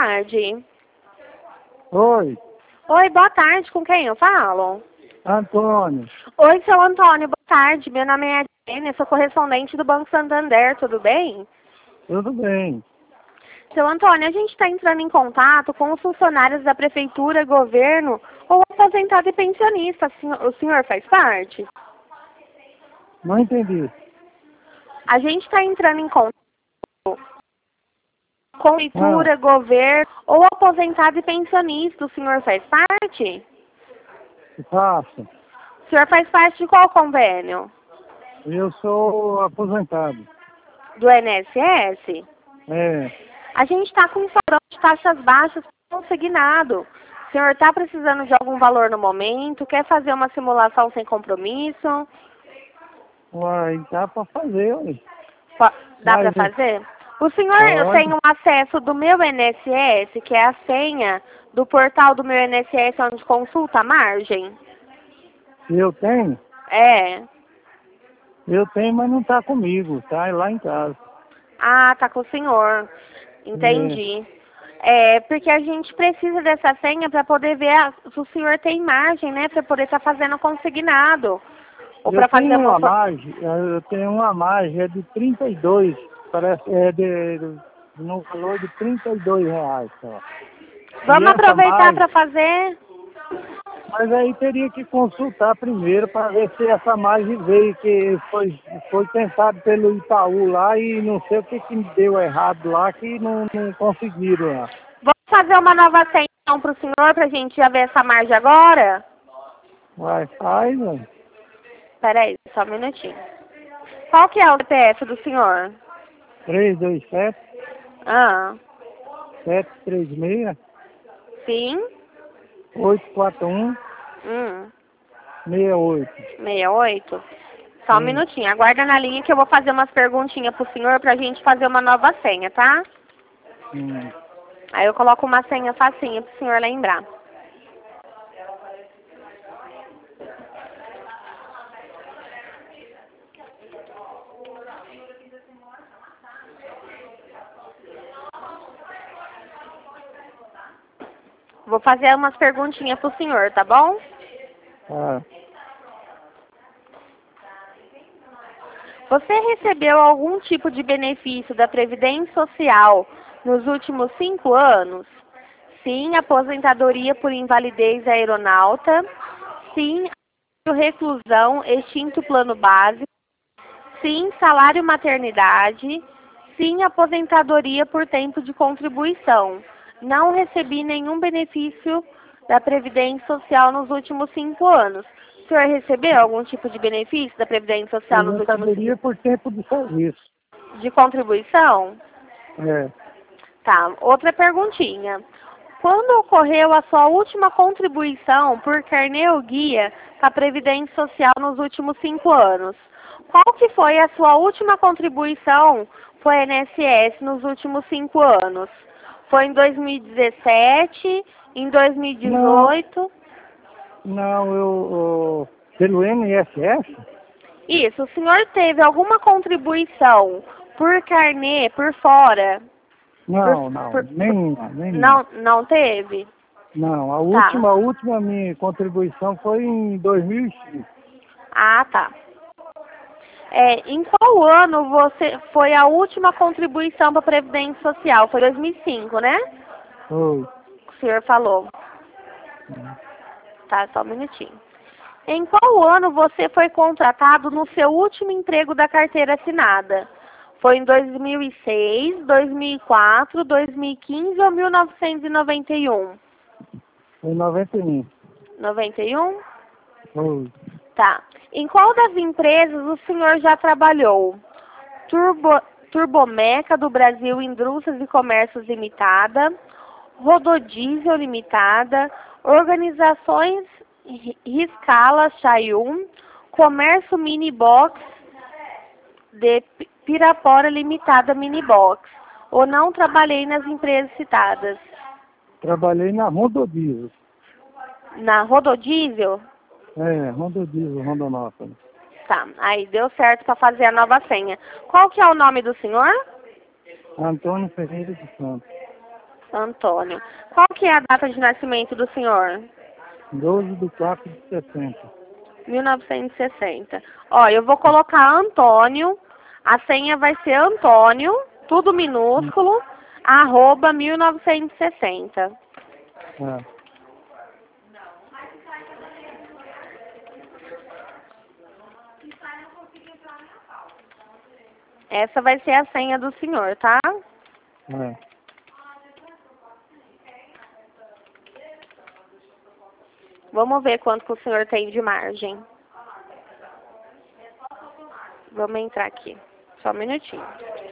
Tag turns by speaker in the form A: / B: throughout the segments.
A: tarde.
B: Oi,
A: Oi, boa tarde. Com quem eu falo?
B: Antônio.
A: Oi, seu Antônio. Boa tarde. Meu nome é Adriane, sou correspondente do Banco Santander. Tudo bem?
B: Tudo bem?
A: Seu Antônio, a gente está entrando em contato com os funcionários da prefeitura, governo ou aposentado e pensionista. O senhor faz parte?
B: Não entendi.
A: A gente está entrando em contato com prefeitura, governo ou aposentado e pensionista. O senhor faz parte?
B: Que faço?
A: O senhor faz parte de qual convênio?
B: Eu sou aposentado.
A: Do INSS?
B: É,
A: A gente está com um sobrão de taxas baixas consignado. O senhor está precisando de algum valor no momento? Quer fazer uma simulação sem compromisso?
B: uai, dá pra fazer, ué.
A: Dá para
B: Mas,
A: fazer? O senhor, eu
B: pode?
A: tenho acesso do meu INSS, que é a senha do portal do meu INSS, onde consulta a margem?
B: Eu tenho?
A: É.
B: Eu tenho, mas não tá comigo, tá lá em casa.
A: Ah, tá com o senhor. Entendi. É, porque a gente precisa dessa senha para poder ver se o senhor tem margem, né? Para poder estar fazendo consignado. Ou para
B: Eu
A: fazer
B: tenho
A: uma...
B: eu tenho uma margem, é de 32, parece, no valor de R$ 32 só. E
A: Vamos
B: essa
A: aproveitar
B: margem,
A: para fazer...
B: mas aí teria que consultar primeiro para ver se essa margem veio, que foi tentado pelo Itaú lá e não sei o que deu errado lá, que não conseguiram lá.
A: Vamos fazer uma nova senha então, para o senhor, para a gente já ver essa margem agora?
B: Vai, faz, mano.
A: Espera aí, só um minutinho. Qual que é o CPF do senhor?
B: 327
A: Ah,
B: 736
A: sim.
B: 841
A: Hum,
B: 68.
A: 68. Só um
B: Sim.
A: minutinho. Aguarda na linha que eu vou fazer umas perguntinhas pro senhor pra gente fazer uma nova senha, tá?
B: Hum.
A: Aí eu coloco uma senha facinha pro senhor lembrar. Vou fazer umas perguntinhas pro senhor, tá bom?
B: Ah,
A: Você recebeu algum tipo de benefício da Previdência Social nos últimos 5 anos? Sim, aposentadoria por invalidez aeronauta. Sim, reclusão, extinto plano básico. Sim, salário maternidade. Sim, aposentadoria por tempo de contribuição. Não recebi nenhum benefício da Previdência Social nos últimos 5 anos. O senhor recebeu algum tipo de benefício da Previdência Social nos últimos 5
B: aposentadoria por tempo de serviço.
A: de contribuição?
B: É.
A: Tá, outra perguntinha. Quando ocorreu a sua última contribuição por carnê ou guia para a Previdência Social nos últimos 5 anos? Qual que foi a sua última contribuição para o INSS nos últimos 5 anos? Foi em 2017, em
B: Não,
A: 2018?
B: não, pelo INSS?
A: Isso, o senhor teve alguma contribuição por carnê, por fora?
B: Não, nenhuma.
A: Não teve?
B: Não,
A: Tá.
B: a última minha contribuição foi em 2005.
A: Ah, tá. Em qual ano você foi a última contribuição para a Previdência Social? Foi 2005, né?
B: Foi.
A: O senhor falou. Tá, só um minutinho. Em qual ano você foi contratado no seu último emprego da carteira assinada? Foi em 2006, 2004, 2015 ou 1991?
B: Foi em 91.
A: 91?
B: Foi.
A: Tá. Em qual das empresas o senhor já trabalhou? Turbomeca do Brasil Indústrias e Comércios Limitada, Rododiesel Limitada, Organizações Riscala Chayum, Comércio Minibox de Pirapora Limitada Minibox. Ou não trabalhei nas empresas citadas?
B: Trabalhei na Rododiesel.
A: Na Rododiesel?
B: Rododiesel, Rondonópolis.
A: Tá, aí deu certo para fazer a nova senha. Qual que é o nome do senhor?
B: Antônio Ferreira de Santos.
A: Antônio. Qual que é a data de nascimento do senhor?
B: 12/4/60.
A: 1960. Ó, eu vou colocar Antônio, a senha vai ser Antônio, tudo minúsculo, @ 1960.
B: É.
A: Essa vai ser a senha do senhor, tá?
B: É.
A: Vamos ver quanto que o senhor tem de margem. Vamos entrar aqui. Só um minutinho.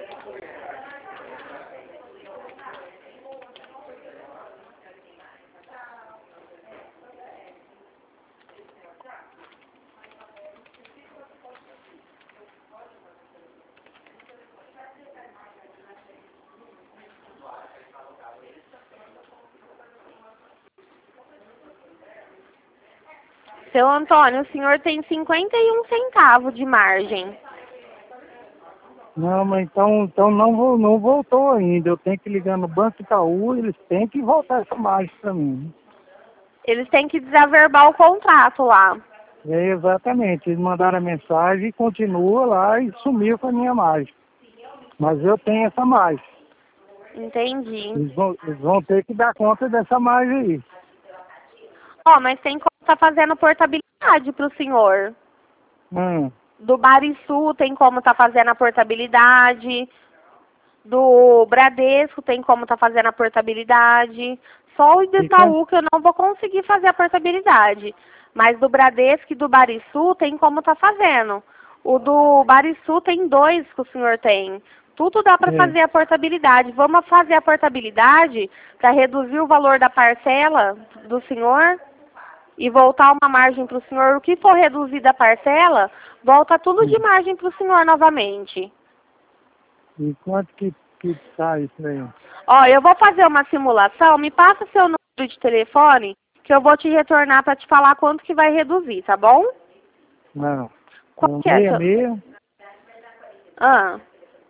A: Seu Antônio, o senhor tem 51 centavos de margem.
B: Não, mas então não voltou ainda. Eu tenho que ligar no Banco Itaú, eles têm que voltar essa margem para mim.
A: Eles têm que desaverbar o contrato lá.
B: É, exatamente, eles mandaram a mensagem e continua lá e sumiu com a minha margem. Mas eu tenho essa margem.
A: Entendi.
B: Eles vão ter que dar conta dessa margem aí.
A: Ó, mas tem como tá fazendo portabilidade pro senhor. Do Barisul tem como tá fazendo a portabilidade. Do Bradesco tem como tá fazendo a portabilidade. Só o do Itaú que eu não vou conseguir fazer a portabilidade. Mas do Bradesco e do Barisul tem como tá fazendo. O do Barisul tem 2 que o senhor tem. Tudo dá para fazer a portabilidade. Vamos fazer a portabilidade para reduzir o valor da parcela do senhor e voltar uma margem para o senhor. O que for reduzir da parcela, volta tudo de margem para o senhor novamente.
B: E quanto que tá isso aí?
A: Ó, eu vou fazer uma simulação. Me passa seu número de telefone que eu vou te retornar para te falar quanto que vai reduzir, tá bom?
B: Não.
A: Qual que é?
B: 66
A: Ah.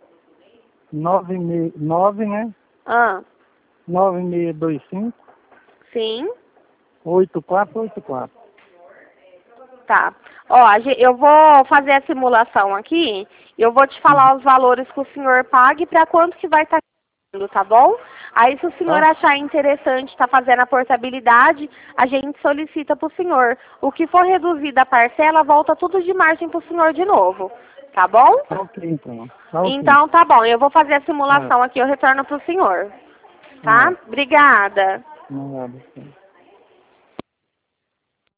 B: 9, né? 9625
A: Sim.
B: 8484.
A: Tá. Ó, eu vou fazer a simulação aqui. Eu vou te falar os valores que o senhor pague para quanto que vai estar tá bom? Aí se o senhor achar interessante estar fazendo a portabilidade, a gente solicita para o senhor. O que for reduzido a parcela, volta tudo de margem para o senhor de novo. Tá bom?
B: Ok, então. Okay.
A: Então tá bom. Eu vou fazer a simulação aqui, eu retorno para o senhor. Tá? Obrigada.
B: Nada.